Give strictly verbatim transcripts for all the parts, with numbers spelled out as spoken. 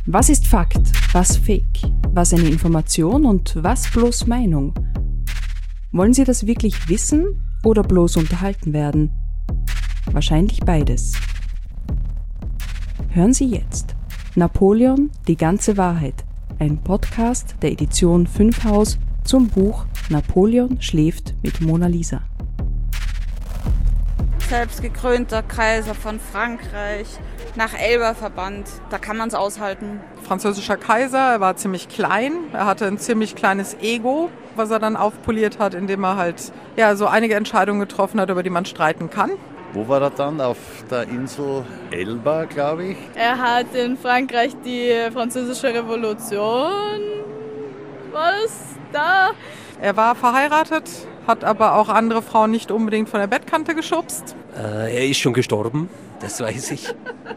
Was ist Fakt, was Fake, was eine Information und was bloß Meinung? Wollen Sie das wirklich wissen oder bloß unterhalten werden? Wahrscheinlich beides. Hören Sie jetzt Napoleon, die ganze Wahrheit, ein Podcast der Edition fünf Haus zum Buch Napoleon schläft mit Mona Lisa. Selbstgekrönter Kaiser von Frankreich, nach Elba verbannt, da kann man es aushalten. Französischer Kaiser, er war ziemlich klein, er hatte ein ziemlich kleines Ego, was er dann aufpoliert hat, indem er halt ja, so einige Entscheidungen getroffen hat, über die man streiten kann. Wo war er dann? Auf der Insel Elba, glaube ich. Er hat in Frankreich die französische Revolution, war das da? Er war verheiratet, hat aber auch andere Frauen nicht unbedingt von der Bettkante geschubst. Äh, er ist schon gestorben, das weiß ich.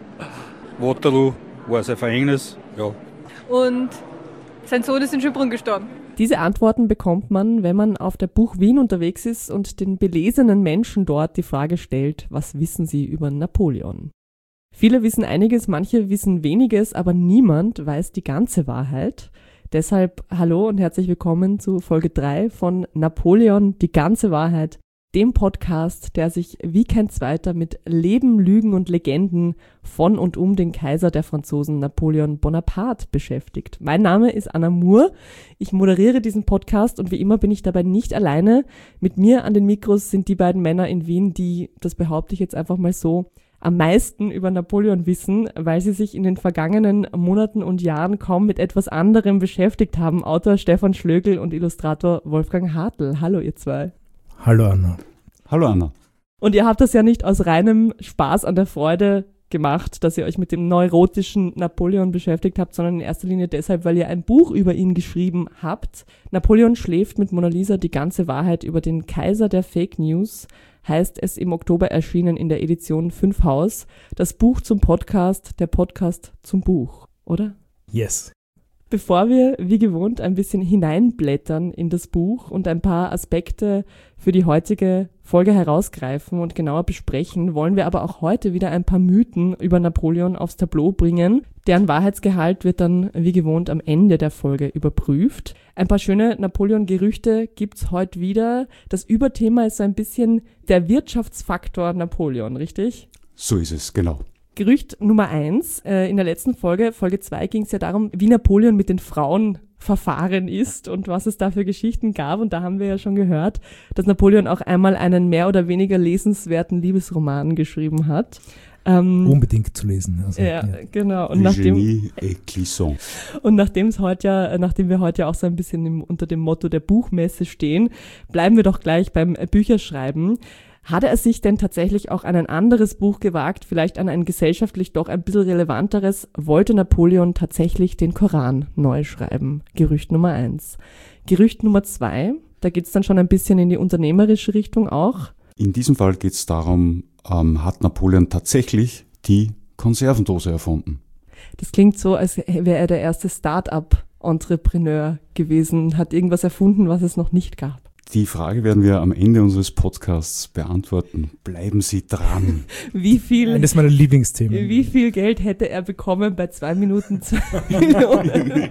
Waterloo war sein Verhängnis, ja. Und sein Sohn ist in Schönbrunn gestorben. Diese Antworten bekommt man, wenn man auf der Buch Wien unterwegs ist und den belesenen Menschen dort die Frage stellt, was wissen sie über Napoleon? Viele wissen einiges, manche wissen weniges, aber niemand weiß die ganze Wahrheit. Deshalb hallo und herzlich willkommen zu Folge drei von Napoleon, die ganze Wahrheit, dem Podcast, der sich wie kein zweiter mit Leben, Lügen und Legenden von und um den Kaiser der Franzosen Napoleon Bonaparte beschäftigt. Mein Name ist Anna Moore, ich moderiere diesen Podcast und wie immer bin ich dabei nicht alleine. Mit mir an den Mikros sind die beiden Männer in Wien, die, das behaupte ich jetzt einfach mal so, am meisten über Napoleon wissen, weil sie sich in den vergangenen Monaten und Jahren kaum mit etwas anderem beschäftigt haben. Autor Stefan Schlögl und Illustrator Wolfgang Hartl. Hallo ihr zwei. Hallo Anna. Hallo Anna. Und ihr habt das ja nicht aus reinem Spaß an der Freude gemacht, dass ihr euch mit dem neurotischen Napoleon beschäftigt habt, sondern in erster Linie deshalb, weil ihr ein Buch über ihn geschrieben habt. Napoleon schläft mit Mona Lisa, die ganze Wahrheit über den Kaiser der Fake News, heißt es im Oktober erschienen in der Edition fünf Haus. Das Buch zum Podcast, der Podcast zum Buch, oder? Yes. Bevor wir, wie gewohnt, ein bisschen hineinblättern in das Buch und ein paar Aspekte für die heutige Folge herausgreifen und genauer besprechen, wollen wir aber auch heute wieder ein paar Mythen über Napoleon aufs Tableau bringen. Deren Wahrheitsgehalt wird dann, wie gewohnt, am Ende der Folge überprüft. Ein paar schöne Napoleon-Gerüchte gibt's heute wieder. Das Überthema ist so ein bisschen der Wirtschaftsfaktor Napoleon, richtig? So ist es, genau. Gerücht Nummer eins, äh, in der letzten Folge, Folge zwei, ging es ja darum, wie Napoleon mit den Frauen verfahren ist und was es da für Geschichten gab. Und da haben wir ja schon gehört, dass Napoleon auch einmal einen mehr oder weniger lesenswerten Liebesroman geschrieben hat. Ähm, Unbedingt zu lesen. Also, ja, ja, genau. Und nachdem, et Clisson. Und nachdem es heute ja, nachdem wir heute ja auch so ein bisschen im, unter dem Motto der Buchmesse stehen, bleiben wir doch gleich beim Bücherschreiben. Hat er sich denn tatsächlich auch an ein anderes Buch gewagt, vielleicht an ein gesellschaftlich doch ein bisschen relevanteres? Wollte Napoleon tatsächlich den Koran neu schreiben? Gerücht Nummer eins. Gerücht Nummer zwei, da geht's dann schon ein bisschen in die unternehmerische Richtung auch. In diesem Fall geht es darum, ähm, hat Napoleon tatsächlich die Konservendose erfunden? Das klingt so, als wäre er der erste Start-up-Entrepreneur gewesen, hat irgendwas erfunden, was es noch nicht gab. Die Frage werden wir am Ende unseres Podcasts beantworten. Bleiben Sie dran. Wie viel, Eines meiner Lieblingsthemen. Wie viel Geld hätte er bekommen bei zwei Minuten zwei Millionen?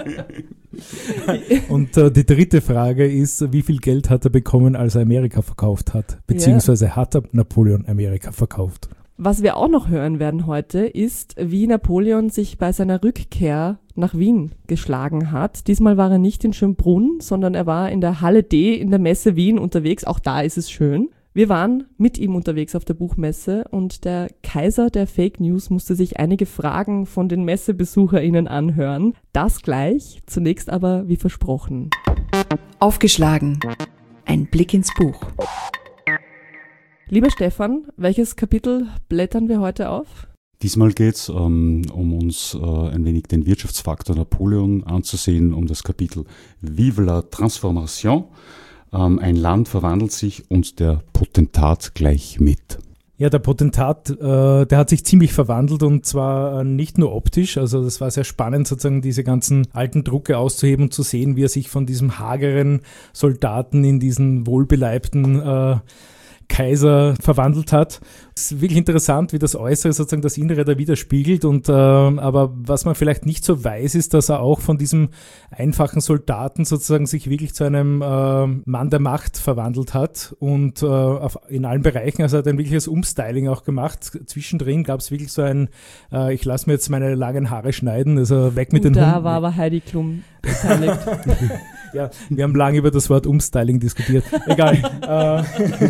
Und äh, die dritte Frage ist, wie viel Geld hat er bekommen, als er Amerika verkauft hat? Beziehungsweise ja. hat er Napoleon Amerika verkauft? Was wir auch noch hören werden heute, ist, wie Napoleon sich bei seiner Rückkehr nach Wien geschlagen hat. Diesmal war er nicht in Schönbrunn, sondern er war in der Halle D in der Messe Wien unterwegs. Auch da ist es schön. Wir waren mit ihm unterwegs auf der Buchmesse und der Kaiser der Fake News musste sich einige Fragen von den MessebesucherInnen anhören. Das gleich, zunächst aber wie versprochen. Aufgeschlagen. Ein Blick ins Buch. Lieber Stefan, welches Kapitel blättern wir heute auf? Diesmal geht es ähm, um uns äh, ein wenig den Wirtschaftsfaktor Napoleon anzusehen, um das Kapitel Vive la Transformation. Ähm, ein Land verwandelt sich und der Potentat gleich mit. Ja, der Potentat, äh, der hat sich ziemlich verwandelt und zwar äh, nicht nur optisch, also das war sehr spannend sozusagen diese ganzen alten Drucke auszuheben und zu sehen, wie er sich von diesem hageren Soldaten in diesen wohlbeleibten äh, Kaiser verwandelt hat. Es ist wirklich interessant, wie das Äußere sozusagen das Innere da widerspiegelt. Und, äh, aber was man vielleicht nicht so weiß, ist, dass er auch von diesem einfachen Soldaten sozusagen sich wirklich zu einem äh, Mann der Macht verwandelt hat und äh, auf, in allen Bereichen, also er hat ein wirkliches Umstyling auch gemacht. Zwischendrin gab es wirklich so ein, äh, ich lasse mir jetzt meine langen Haare schneiden, also weg mit und den da Hunden. war aber Heidi Klum beteiligt. Ja, wir haben lange über das Wort Umstyling diskutiert. Egal. äh,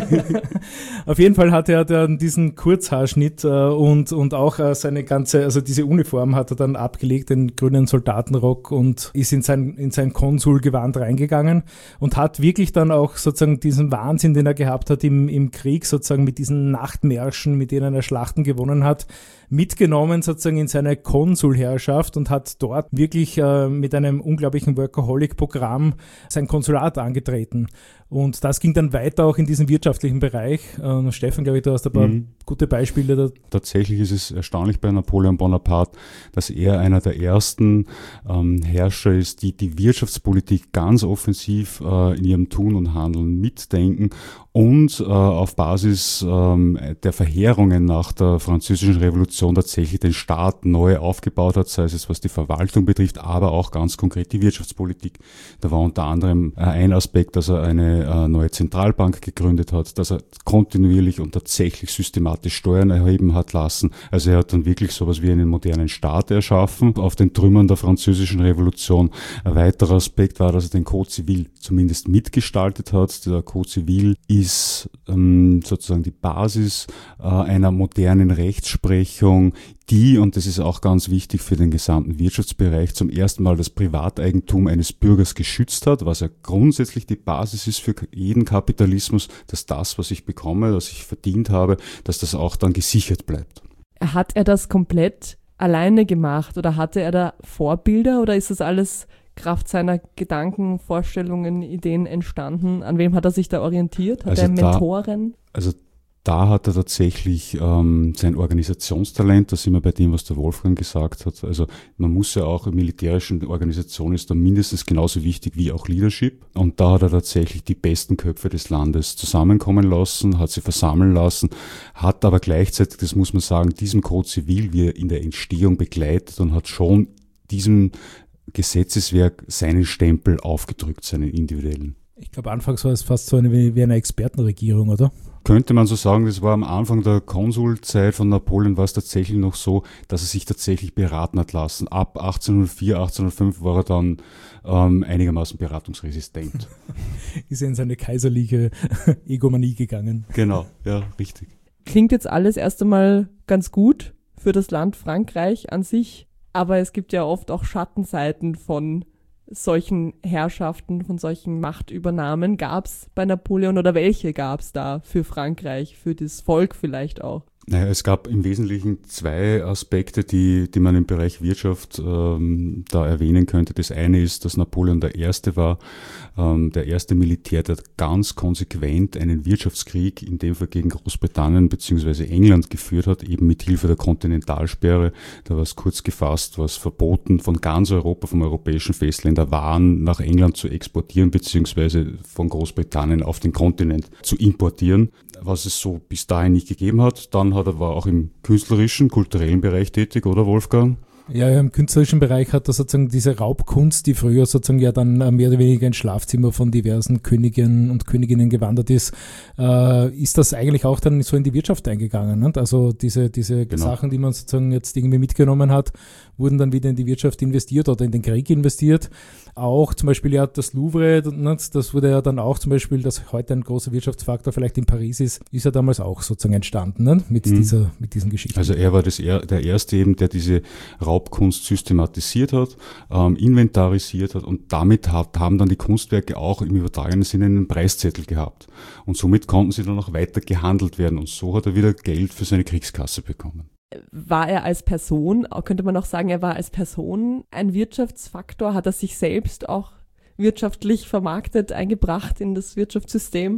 auf jeden Fall hatte er dann diesen Kurzhaarschnitt äh, und, und auch äh, seine ganze, also diese Uniform hat er dann abgelegt, den grünen Soldatenrock, und ist in sein, in sein Konsulgewand reingegangen und hat wirklich dann auch sozusagen diesen Wahnsinn, den er gehabt hat im, im Krieg, sozusagen mit diesen Nachtmärschen, mit denen er Schlachten gewonnen hat, mitgenommen sozusagen in seine Konsulherrschaft und hat dort wirklich äh, mit einem unglaublichen Workaholic-Programm sein Konsulat angetreten. Und das ging dann weiter auch in diesem wirtschaftlichen Bereich. Äh, Stefan, glaube ich, du hast ein paar mhm. gute Beispiele. Da. Tatsächlich ist es erstaunlich bei Napoleon Bonaparte, dass er einer der ersten ähm, Herrscher ist, die die Wirtschaftspolitik ganz offensiv äh, in ihrem Tun und Handeln mitdenken und äh, auf Basis ähm, der Verheerungen nach der Französischen Revolution tatsächlich den Staat neu aufgebaut hat, sei es was die Verwaltung betrifft, aber auch ganz konkret die Wirtschaftspolitik. Da war unter anderem äh, ein Aspekt, dass er eine äh, neue Zentralbank gegründet hat, dass er kontinuierlich und tatsächlich systematisch Steuern erheben hat lassen. Also er hat dann wirklich sowas wie einen modernen Staat erschaffen auf den Trümmern der Französischen Revolution. Ein weiterer Aspekt war, dass er den Code Civil zumindest mitgestaltet hat. Der Code Civil ist ähm, sozusagen die Basis äh, einer modernen Rechtsprechung, die, und das ist auch ganz wichtig für den gesamten Wirtschaftsbereich, zum ersten Mal das Privateigentum eines Bürgers geschützt hat, was ja grundsätzlich die Basis ist für jeden Kapitalismus, dass das, was ich bekomme, was ich verdient habe, dass das auch dann gesichert bleibt. Hat er das komplett alleine gemacht oder hatte er da Vorbilder oder ist das alles Kraft seiner Gedanken, Vorstellungen, Ideen entstanden? An wem hat er sich da orientiert? Hat also er Mentoren? Da, also da hat er tatsächlich ähm, sein Organisationstalent, da sind wir bei dem, was der Wolfgang gesagt hat. Also man muss ja auch in militärischen Organisationen ist da mindestens genauso wichtig wie auch Leadership. Und da hat er tatsächlich die besten Köpfe des Landes zusammenkommen lassen, hat sie versammeln lassen, hat aber gleichzeitig, das muss man sagen, diesem Code Civil wie er in der Entstehung begleitet und hat schon diesem Gesetzeswerk seinen Stempel aufgedrückt, seinen individuellen. Ich glaube, anfangs war es fast so eine, wie eine Expertenregierung, oder? Könnte man so sagen, das war am Anfang der Konsulzeit von Napoleon, war es tatsächlich noch so, dass er sich tatsächlich beraten hat lassen. Ab achtzehnhundertvier, achtzehnhundertfünf war er dann ähm, einigermaßen beratungsresistent. Ist er in seine kaiserliche Egomanie gegangen. Genau, ja, richtig. Klingt jetzt alles erst einmal ganz gut für das Land Frankreich an sich, aber es gibt ja oft auch Schattenseiten von solchen Herrschaften, von solchen Machtübernahmen. Gab es bei Napoleon oder welche gab es da für Frankreich, für das Volk vielleicht auch? Naja, es gab im Wesentlichen zwei Aspekte, die, die man im Bereich Wirtschaft ähm, da erwähnen könnte. Das eine ist, dass Napoleon der Erste war, ähm, der erste Militär, der ganz konsequent einen Wirtschaftskrieg, in dem Fall gegen Großbritannien bzw. England geführt hat, eben mit Hilfe der Kontinentalsperre. Da war es kurz gefasst, war es verboten, von ganz Europa, vom europäischen Festländer Waren nach England zu exportieren bzw. von Großbritannien auf den Kontinent zu importieren, was es so bis dahin nicht gegeben hat. Dann hat er, war auch im künstlerischen, kulturellen Bereich tätig, oder Wolfgang? Ja, ja, im künstlerischen Bereich hat er sozusagen diese Raubkunst, die früher sozusagen ja dann mehr oder weniger ins Schlafzimmer von diversen Königinnen und Königinnen gewandert ist, äh, ist das eigentlich auch dann so in die Wirtschaft eingegangen. Nicht? Also diese, diese genau. Sachen, die man sozusagen jetzt irgendwie mitgenommen hat, wurden dann wieder in die Wirtschaft investiert oder in den Krieg investiert. Auch zum Beispiel ja das Louvre, das wurde ja dann auch zum Beispiel, das heute ein großer Wirtschaftsfaktor vielleicht in Paris ist, ist ja damals auch sozusagen entstanden, ne? mit, mhm. dieser, mit diesen Geschichten. Also er war das, der Erste eben, der diese Raubkunst systematisiert hat, ähm, inventarisiert hat und damit hat, haben dann die Kunstwerke auch im übertragenen Sinne einen Preiszettel gehabt. Und somit konnten sie dann auch weiter gehandelt werden und so hat er wieder Geld für seine Kriegskasse bekommen. War er als Person, könnte man auch sagen, er war als Person ein Wirtschaftsfaktor? Hat er sich selbst auch wirtschaftlich vermarktet, eingebracht in das Wirtschaftssystem?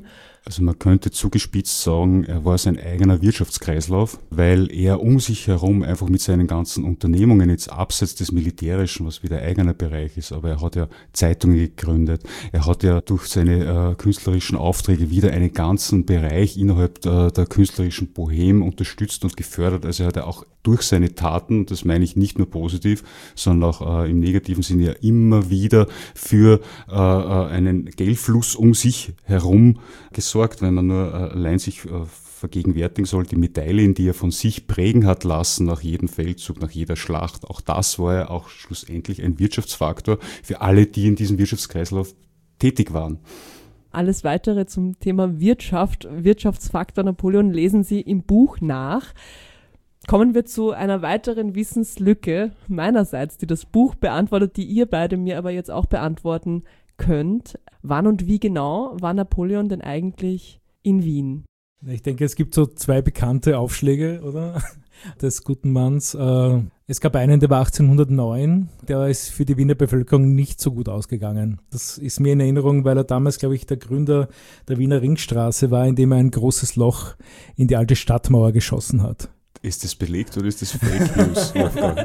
Also man könnte zugespitzt sagen, er war sein eigener Wirtschaftskreislauf, weil er um sich herum einfach mit seinen ganzen Unternehmungen, jetzt abseits des Militärischen, was wieder eigener Bereich ist, aber er hat ja Zeitungen gegründet, er hat ja durch seine äh, künstlerischen Aufträge wieder einen ganzen Bereich innerhalb der, der künstlerischen Bohème unterstützt und gefördert. Also er hat ja auch durch seine Taten, das meine ich nicht nur positiv, sondern auch äh, im negativen Sinne ja immer wieder für äh, einen Geldfluss um sich herum gesorgt, wenn man nur äh, allein sich äh, vergegenwärtigen soll, die Medaillen, die er von sich prägen hat lassen nach jedem Feldzug, nach jeder Schlacht. Auch das war ja auch schlussendlich ein Wirtschaftsfaktor für alle, die in diesem Wirtschaftskreislauf tätig waren. Alles Weitere zum Thema Wirtschaft, Wirtschaftsfaktor Napoleon lesen Sie im Buch nach. Kommen wir zu einer weiteren Wissenslücke meinerseits, die das Buch beantwortet, die ihr beide mir aber jetzt auch beantworten könnt. Wann und wie genau war Napoleon denn eigentlich in Wien? Ich denke, es gibt so zwei bekannte Aufschläge, oder? Des guten Manns. Es gab einen, der war achtzehnhundertneun, der ist für die Wiener Bevölkerung nicht so gut ausgegangen. Das ist mir in Erinnerung, weil er damals, glaube ich, der Gründer der Wiener Ringstraße war, indem er ein großes Loch in die alte Stadtmauer geschossen hat. Ist das belegt oder ist das Fake News?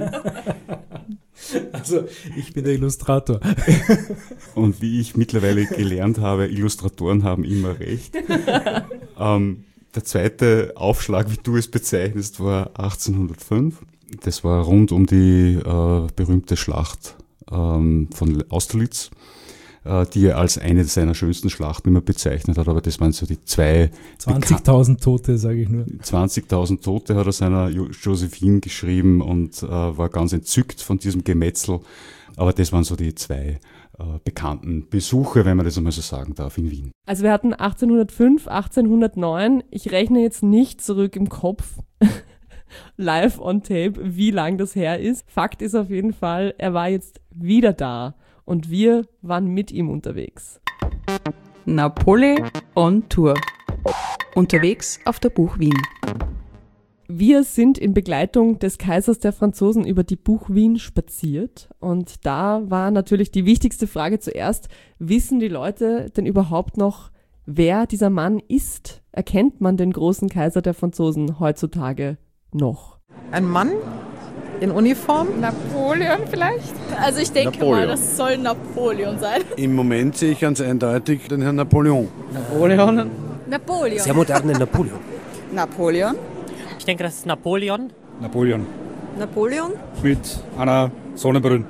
Also, ich bin der Illustrator. Und wie ich mittlerweile gelernt habe, Illustratoren haben immer recht. ähm, der zweite Aufschlag, wie du es bezeichnest, war achtzehnhundertfünf. Das war rund um die äh, berühmte Schlacht ähm, von Austerlitz, äh, die er als eine seiner schönsten Schlachten immer bezeichnet hat. Aber das waren so die zwei... zwanzigtausend Tote, sage ich nur. zwanzigtausend Tote hat er seiner jo- Josephine geschrieben und äh, war ganz entzückt von diesem Gemetzel. Aber das waren so die zwei äh, bekannten Besuche, wenn man das einmal so sagen darf, in Wien. Also wir hatten achtzehnhundertfünf, achtzehnhundertneun. Ich rechne jetzt nicht zurück im Kopf, live on tape, wie lang das her ist. Fakt ist auf jeden Fall, er war jetzt wieder da und wir waren mit ihm unterwegs. Napoleon on Tour. Unterwegs auf der Buch Wien. Wir sind in Begleitung des Kaisers der Franzosen über die Buch Wien spaziert und da war natürlich die wichtigste Frage zuerst, wissen die Leute denn überhaupt noch, wer dieser Mann ist? Erkennt man den großen Kaiser der Franzosen heutzutage noch? Ein Mann in Uniform? Napoleon vielleicht? Also ich denke Napoleon. mal, das soll Napoleon sein. Im Moment sehe ich ganz eindeutig den Herrn Napoleon. Napoleon? Napoleon. Sehr moderne Napoleon. Napoleon? Ich denke, das ist Napoleon. Napoleon. Napoleon? Mit einer Sonnenbrille.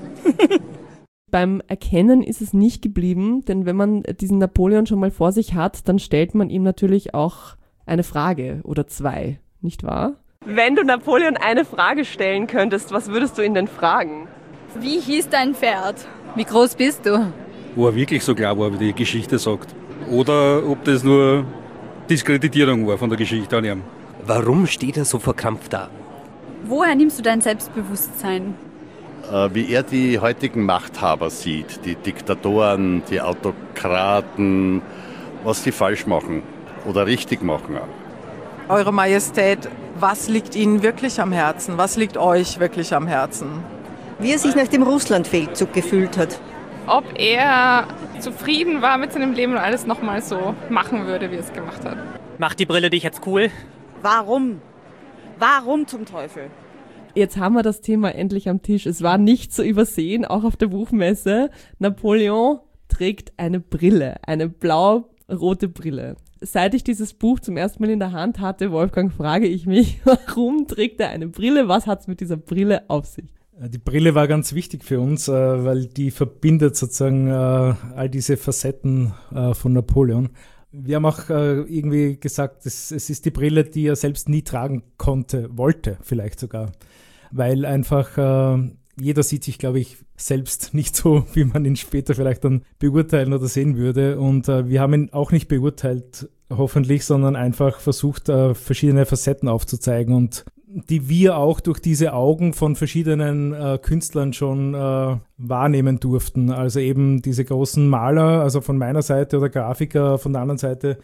Beim Erkennen ist es nicht geblieben, denn wenn man diesen Napoleon schon mal vor sich hat, dann stellt man ihm natürlich auch eine Frage oder zwei, nicht wahr? Wenn du Napoleon eine Frage stellen könntest, was würdest du ihn denn fragen? Wie hieß dein Pferd? Wie groß bist du? Wo er wirklich so klar war, wie die Geschichte sagt. Oder ob das nur Diskreditierung war von der Geschichte an ihm. Warum steht er so verkrampft da? Woher nimmst du dein Selbstbewusstsein? Äh, wie er die heutigen Machthaber sieht, die Diktatoren, die Autokraten, was sie falsch machen oder richtig machen. Eure Majestät, was liegt Ihnen wirklich am Herzen? Was liegt euch wirklich am Herzen? Wie er sich nach dem Russlandfeldzug gefühlt hat. Ob er zufrieden war mit seinem Leben und alles nochmal so machen würde, wie er es gemacht hat. Macht die Brille dich jetzt cool? Warum? Warum zum Teufel? Jetzt haben wir das Thema endlich am Tisch. Es war nicht zu übersehen, auch auf der Buchmesse. Napoleon trägt eine Brille, eine blau-rote Brille. Seit ich dieses Buch zum ersten Mal in der Hand hatte, Wolfgang, frage ich mich, warum trägt er eine Brille? Was hat es mit dieser Brille auf sich? Die Brille war ganz wichtig für uns, weil die verbindet sozusagen all diese Facetten von Napoleon. Wir haben auch irgendwie gesagt, es ist die Brille, die er selbst nie tragen konnte, wollte vielleicht sogar, weil einfach jeder sieht sich, glaube ich, selbst nicht so, wie man ihn später vielleicht dann beurteilen oder sehen würde. Und wir haben ihn auch nicht beurteilt, hoffentlich, sondern einfach versucht, verschiedene Facetten aufzuzeigen und die wir auch durch diese Augen von verschiedenen äh, Künstlern schon äh, wahrnehmen durften. Also eben diese großen Maler, also von meiner Seite oder Grafiker von der anderen Seite,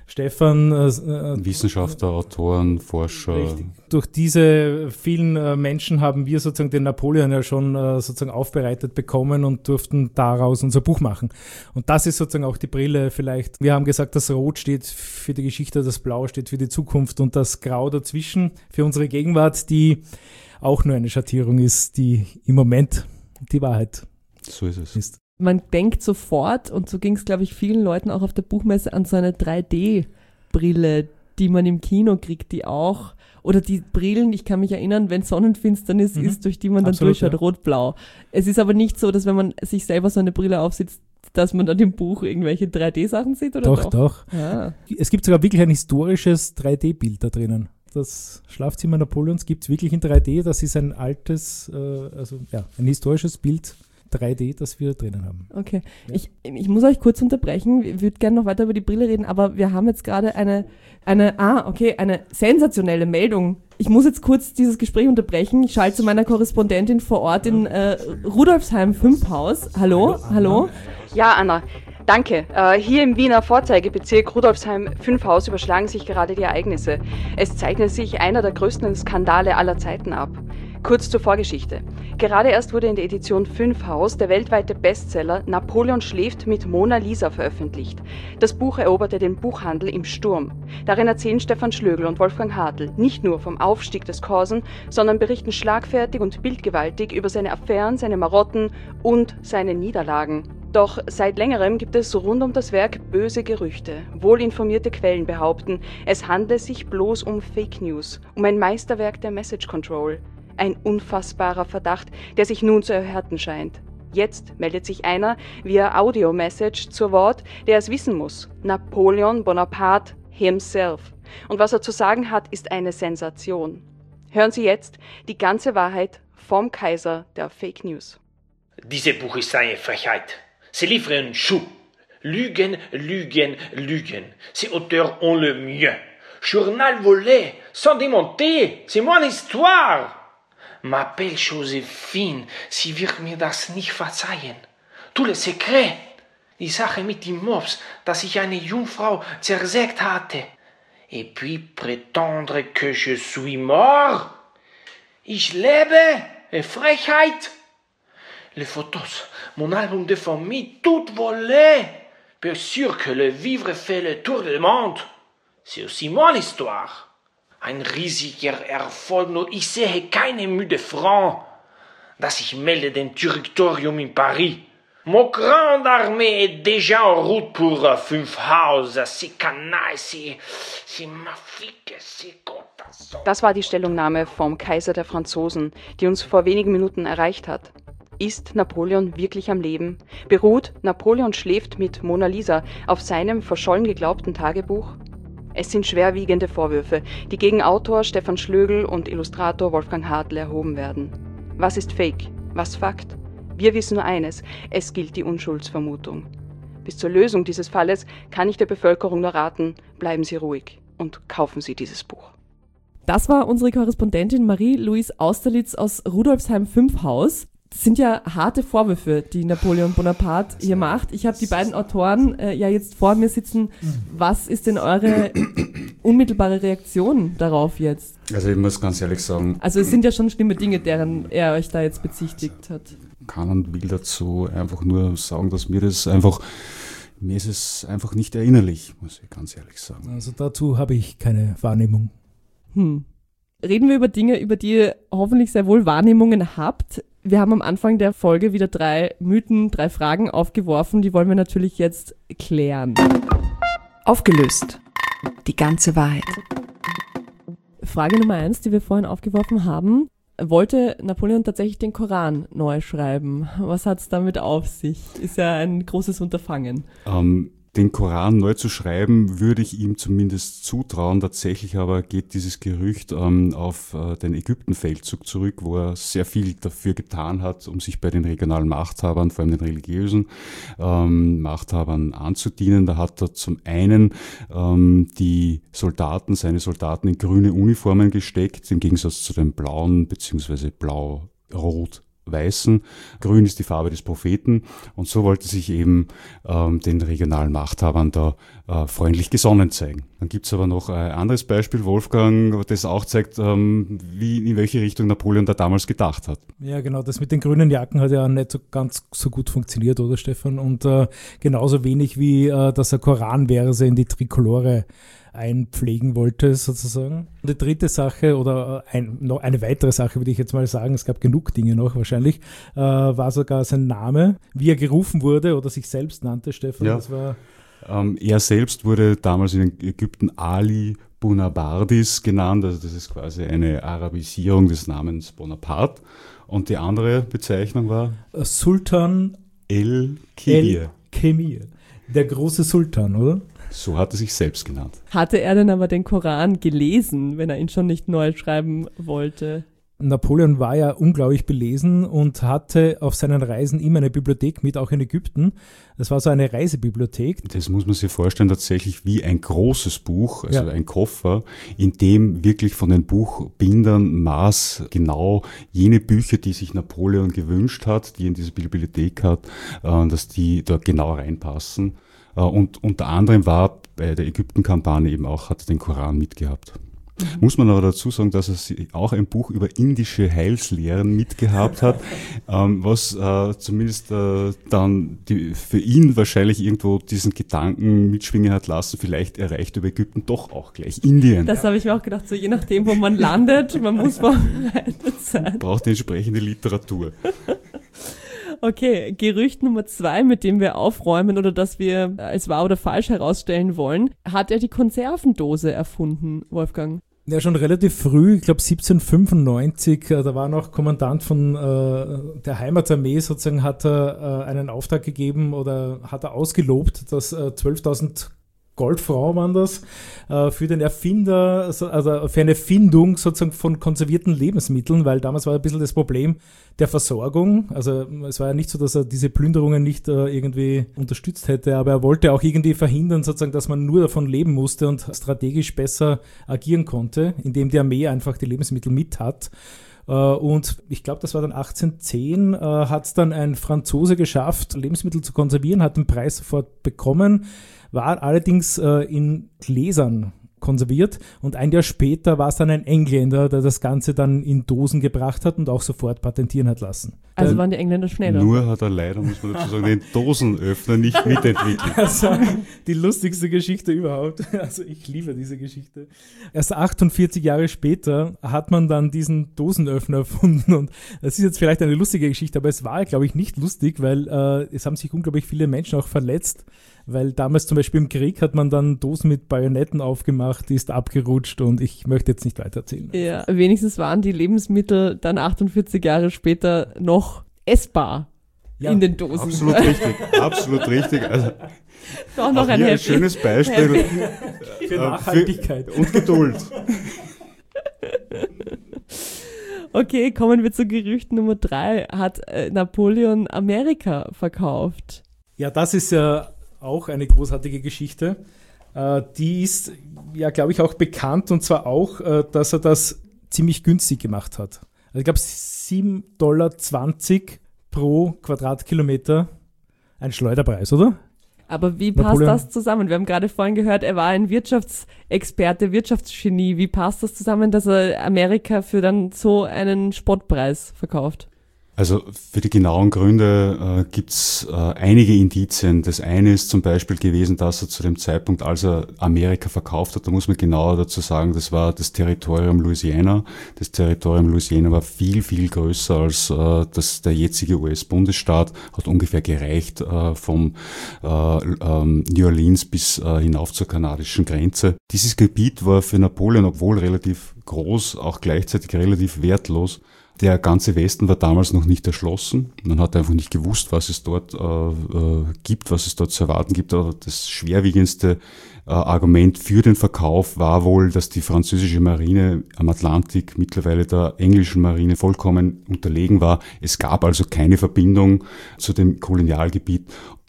Stefan. Äh, Wissenschaftler, Autoren, Forscher. Richtig. Durch diese vielen äh, Menschen haben wir sozusagen den Napoleon ja schon äh, sozusagen aufbereitet bekommen und durften daraus unser Buch machen. Und das ist sozusagen auch die Brille vielleicht. Wir haben gesagt, das Rot steht für die Geschichte, das Blau steht für die Zukunft und das Grau dazwischen für unsere Gegenwart, die auch nur eine Schattierung ist, die im Moment die Wahrheit so ist. Es. ist. Man denkt sofort, und so ging es, glaube ich, vielen Leuten auch auf der Buchmesse, an so eine drei D-Brille, die man im Kino kriegt, die auch, oder die Brillen, ich kann mich erinnern, wenn Sonnenfinsternis mhm. ist, durch die man dann Absolut, durchschaut, ja. rot-blau. Es ist aber nicht so, dass wenn man sich selber so eine Brille aufsetzt, dass man dann im Buch irgendwelche drei D-Sachen sieht, oder doch? Doch, doch. Ja. Es gibt sogar wirklich ein historisches drei D-Bild da drinnen. Das Schlafzimmer Napoleons gibt es wirklich in drei D. Das ist ein altes, äh, also ja, ein historisches Bild, drei D, das wir drinnen haben. Okay, ja. ich, ich muss euch kurz unterbrechen. Ich würde gerne noch weiter über die Brille reden, aber wir haben jetzt gerade eine, eine, ah, okay, eine sensationelle Meldung. Ich muss jetzt kurz dieses Gespräch unterbrechen. Ich schalte zu meiner Korrespondentin vor Ort in äh, Rudolfsheim fünf Haus. Hallo, hallo. hallo. Ja, Anna. Danke. Äh, hier im Wiener Vorzeigebezirk Rudolfsheim fünf Haus überschlagen sich gerade die Ereignisse. Es zeichnet sich einer der größten Skandale aller Zeiten ab. Kurz zur Vorgeschichte. Gerade erst wurde in der Edition fünf Haus der weltweite Bestseller Napoleon schläft mit Mona Lisa veröffentlicht. Das Buch eroberte den Buchhandel im Sturm. Darin erzählen Stefan Schlögl und Wolfgang Hartl nicht nur vom Aufstieg des Korsen, sondern berichten schlagfertig und bildgewaltig über seine Affären, seine Marotten und seine Niederlagen. Doch seit längerem gibt es rund um das Werk böse Gerüchte. Wohlinformierte Quellen behaupten, es handle sich bloß um Fake News, um ein Meisterwerk der Message Control. Ein unfassbarer Verdacht, der sich nun zu erhärten scheint. Jetzt meldet sich einer via Audio-Message zu Wort, der es wissen muss. Napoleon Bonaparte himself. Und was er zu sagen hat, ist eine Sensation. Hören Sie jetzt die ganze Wahrheit vom Kaiser der Fake News. Dieses Buch ist eine Frechheit. Ces livres un chou. Lügen, Lügen, Lügen. Ces auteurs ont le mieux. Journal volé, sans démonter, c'est mon histoire. Ma belle Josephine, sie wird mir das nicht verzeihen. Tout le secret, die Sache mit dem Mops, dass ich eine Jungfrau zersägt hatte. Et puis prétendre que je suis mort? Ich lebe, et Frechheit. Les photos, mon album de famille, tout volé. Bien sûr que le vivre fait le tour du monde. C'est aussi mon histoire. Ein riesiger Erfolg, nur ich sehe keine müde Franc. Dass ich melde dem Directorium in Paris. Mon grande armée est déjà en route pour fünf Haus. C'est canaille, c'est, c'est mafique, c'est contasso. Das war die Stellungnahme vom Kaiser der Franzosen, die uns vor wenigen Minuten erreicht hat. Ist Napoleon wirklich am Leben? Beruht Napoleon schläft mit Mona Lisa auf seinem verschollen geglaubten Tagebuch? Es sind schwerwiegende Vorwürfe, die gegen Autor Stefan Schlögl und Illustrator Wolfgang Hartl erhoben werden. Was ist Fake? Was Fakt? Wir wissen nur eines, es gilt die Unschuldsvermutung. Bis zur Lösung dieses Falles kann ich der Bevölkerung nur raten, bleiben Sie ruhig und kaufen Sie dieses Buch. Das war unsere Korrespondentin Marie-Louise Austerlitz aus Rudolfsheim fünf Haus. Das sind ja harte Vorwürfe, die Napoleon Bonaparte hier macht. Ich habe die beiden Autoren äh, ja jetzt vor mir sitzen. Was ist denn eure unmittelbare Reaktion darauf jetzt? Also ich muss ganz ehrlich sagen... Also es sind ja schon schlimme Dinge, deren er euch da jetzt bezichtigt hat. Kann und will dazu einfach nur sagen, dass mir das einfach... Mir ist es einfach nicht erinnerlich, muss ich ganz ehrlich sagen. Also dazu habe ich keine Wahrnehmung. Hm. Reden wir über Dinge, über die ihr hoffentlich sehr wohl Wahrnehmungen habt. Wir haben am Anfang der Folge wieder drei Mythen, drei Fragen aufgeworfen. Die wollen wir natürlich jetzt klären. Aufgelöst. Die ganze Wahrheit. Frage Nummer eins, die wir vorhin aufgeworfen haben. Wollte Napoleon tatsächlich den Koran neu schreiben? Was hat es damit auf sich? Ist ja ein großes Unterfangen. Ähm, den Koran neu zu schreiben, würde ich ihm zumindest zutrauen. Tatsächlich aber geht dieses Gerücht ähm, auf äh, den Ägyptenfeldzug zurück, wo er sehr viel dafür getan hat, um sich bei den regionalen Machthabern, vor allem den religiösen ähm, Machthabern anzudienen. Da hat er zum einen ähm, die Soldaten, seine Soldaten in grüne Uniformen gesteckt, im Gegensatz zu den blauen bzw. blau-rot Weißen, grün ist die Farbe des Propheten und so wollte sich eben ähm, den regionalen Machthabern da äh, freundlich gesonnen zeigen. Dann gibt's aber noch ein anderes Beispiel, Wolfgang, das auch zeigt, ähm, wie in welche Richtung Napoleon da damals gedacht hat. Ja, genau, das mit den grünen Jacken hat ja nicht so ganz so gut funktioniert, oder Stefan? Und äh, genauso wenig wie, äh, dass er Koranverse in die Trikolore einpflegen wollte, sozusagen. Die dritte Sache oder ein, noch eine weitere Sache, würde ich jetzt mal sagen, es gab genug Dinge noch wahrscheinlich, äh, war sogar sein Name, wie er gerufen wurde oder sich selbst nannte, Stefan. Ja. Das war ähm, er selbst wurde damals in Ägypten Ali Bonapardis genannt, also das ist quasi eine Arabisierung des Namens Bonaparte. Und die andere Bezeichnung war? Sultan El-Kebir. El-Kemir, der große Sultan, oder? So hat er sich selbst genannt. Hatte er denn aber den Koran gelesen, wenn er ihn schon nicht neu schreiben wollte? Napoleon war ja unglaublich belesen und hatte auf seinen Reisen immer eine Bibliothek mit, auch in Ägypten. Das war so eine Reisebibliothek. Das muss man sich vorstellen, tatsächlich wie ein großes Buch, also ja. ein Koffer, in dem wirklich von den Buchbindern Maß genau jene Bücher, die sich Napoleon gewünscht hat, die in dieser Bibliothek hat, dass die da genau reinpassen. Und unter anderem war bei der Ägypten-Kampagne eben auch, hat er den Koran mitgehabt. Mhm. Muss man aber dazu sagen, dass er auch ein Buch über indische Heilslehren mitgehabt hat, ähm, was äh, zumindest äh, dann die, für ihn wahrscheinlich irgendwo diesen Gedanken mitschwingen hat lassen, vielleicht erreicht über Ägypten doch auch gleich Indien. Das habe ich mir auch gedacht, so je nachdem, wo man landet, man muss vorbereitet sein. Braucht die entsprechende Literatur. Okay, Gerücht Nummer zwei, mit dem wir aufräumen oder das wir als wahr oder falsch herausstellen wollen. Hat er die Konservendose erfunden, Wolfgang? Ja, schon relativ früh, ich glaube siebzehnhundertfünfundneunzig, äh, da war noch Kommandant von äh, der Heimatarmee, sozusagen hat er äh, einen Auftrag gegeben oder hat er ausgelobt, dass äh, zwölftausend Goldfrau waren das, äh, für den Erfinder, also für eine Erfindung sozusagen von konservierten Lebensmitteln, weil damals war ein bisschen das Problem der Versorgung. Also es war ja nicht so, dass er diese Plünderungen nicht äh, irgendwie unterstützt hätte, aber er wollte auch irgendwie verhindern, sozusagen, dass man nur davon leben musste und strategisch besser agieren konnte, indem die Armee einfach die Lebensmittel mit hat. Und ich glaube, das war dann achtzehnhundertzehn, äh, hat es dann ein Franzose geschafft, Lebensmittel zu konservieren, hat den Preis sofort bekommen, war allerdings äh, in Gläsern konserviert und ein Jahr später war es dann ein Engländer, der das Ganze dann in Dosen gebracht hat und auch sofort patentieren hat lassen. Also der, waren die Engländer schneller? Nur hat er leider, muss man dazu sagen, den Dosenöffner nicht mitentwickelt. Also die lustigste Geschichte überhaupt. Also ich liebe diese Geschichte. Erst achtundvierzig Jahre später hat man dann diesen Dosenöffner erfunden und das ist jetzt vielleicht eine lustige Geschichte, aber es war, glaube ich, nicht lustig, weil äh, es haben sich unglaublich viele Menschen auch verletzt. Weil damals zum Beispiel im Krieg hat man dann Dosen mit Bajonetten aufgemacht, die ist abgerutscht und ich möchte jetzt nicht weiter erzählen. Ja, wenigstens waren die Lebensmittel dann achtundvierzig Jahre später noch essbar ja, in den Dosen. Absolut richtig, absolut richtig. Also, doch noch ein, ein schönes Beispiel für Nachhaltigkeit für, und Geduld. Okay, kommen wir zu Gerücht Nummer drei. Hat äh, Napoleon Amerika verkauft? Ja, das ist ja auch eine großartige Geschichte. Äh, die ist ja, glaube ich, auch bekannt und zwar auch, äh, dass er das ziemlich günstig gemacht hat. Also ich glaube sieben Dollar zwanzig pro Quadratkilometer ein Schleuderpreis, oder? Aber wie passt Napoleon? Das zusammen? Wir haben gerade vorhin gehört, er war ein Wirtschaftsexperte, Wirtschaftsgenie. Wie passt das zusammen, dass er Amerika für dann so einen Spottpreis verkauft? Also für die genauen Gründe äh, gibt's äh, einige Indizien. Das eine ist zum Beispiel gewesen, dass er zu dem Zeitpunkt, als er Amerika verkauft hat, da muss man genauer dazu sagen, das war das Territorium Louisiana. Das Territorium Louisiana war viel, viel größer als äh, das, der jetzige U S-Bundesstaat, hat ungefähr gereicht äh, vom äh, ähm, New Orleans bis äh, hinauf zur kanadischen Grenze. Dieses Gebiet war für Napoleon, obwohl relativ groß, auch gleichzeitig relativ wertlos. Der ganze Westen war damals noch nicht erschlossen. Man hat einfach nicht gewusst, was es dort äh, äh, gibt, was es dort zu erwarten gibt. Aber das schwerwiegendste äh, Argument für den Verkauf war wohl, dass die französische Marine am Atlantik mittlerweile der englischen Marine vollkommen unterlegen war. Es gab also keine Verbindung zu dem Kolonialgebiet.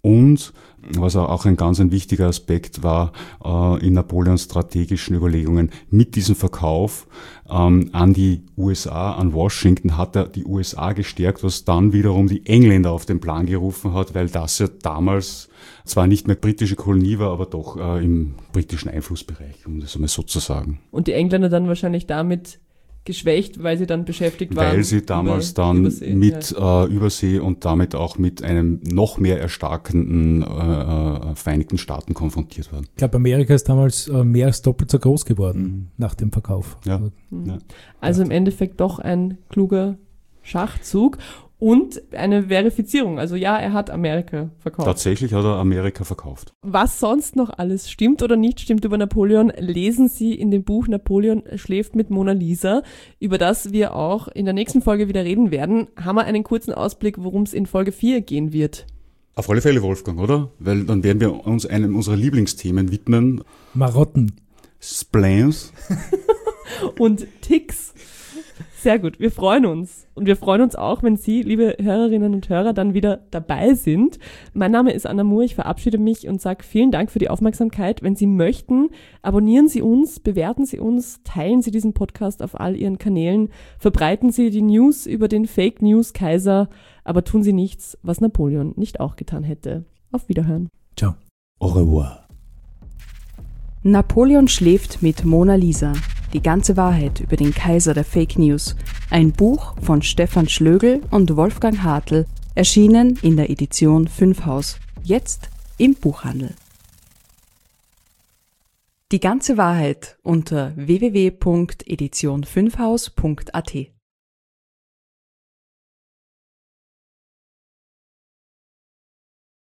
Und was auch ein ganz ein wichtiger Aspekt war äh, in Napoleons strategischen Überlegungen, mit diesem Verkauf ähm, an die U S A, an Washington, hat er die U S A gestärkt, was dann wiederum die Engländer auf den Plan gerufen hat, weil das ja damals zwar nicht mehr britische Kolonie war, aber doch äh, im britischen Einflussbereich, um das einmal so zu sagen. Und die Engländer dann wahrscheinlich damit geschwächt, weil sie dann beschäftigt waren. Weil sie damals über, dann Übersee, mit ja. äh, Übersee und damit auch mit einem noch mehr erstarkenden äh, äh, Vereinigten Staaten konfrontiert waren. Ich glaube, Amerika ist damals äh, mehr als doppelt so groß geworden mhm. nach dem Verkauf. Ja. Mhm. Ja. Also im Endeffekt doch ein kluger Schachzug. Und eine Verifizierung. Also ja, er hat Amerika verkauft. Tatsächlich hat er Amerika verkauft. Was sonst noch alles stimmt oder nicht stimmt über Napoleon, lesen Sie in dem Buch Napoleon schläft mit Mona Lisa, über das wir auch in der nächsten Folge wieder reden werden. Haben wir einen kurzen Ausblick, worum es in Folge vier gehen wird? Auf alle Fälle, Wolfgang, oder? Weil dann werden wir uns einem unserer Lieblingsthemen widmen. Marotten. Spleens. Und Ticks. Sehr gut, wir freuen uns. Und wir freuen uns auch, wenn Sie, liebe Hörerinnen und Hörer, dann wieder dabei sind. Mein Name ist Anna Moore, ich verabschiede mich und sage vielen Dank für die Aufmerksamkeit. Wenn Sie möchten, abonnieren Sie uns, bewerten Sie uns, teilen Sie diesen Podcast auf all Ihren Kanälen, verbreiten Sie die News über den Fake News Kaiser, aber tun Sie nichts, was Napoleon nicht auch getan hätte. Auf Wiederhören. Ciao. Au revoir. Napoleon schläft mit Mona Lisa. Die ganze Wahrheit über den Kaiser der Fake News. Ein Buch von Stefan Schlögl und Wolfgang Hartl, erschienen in der Edition fünf Haus. Jetzt im Buchhandel. Die ganze Wahrheit unter w w w punkt edition fünf haus punkt a t.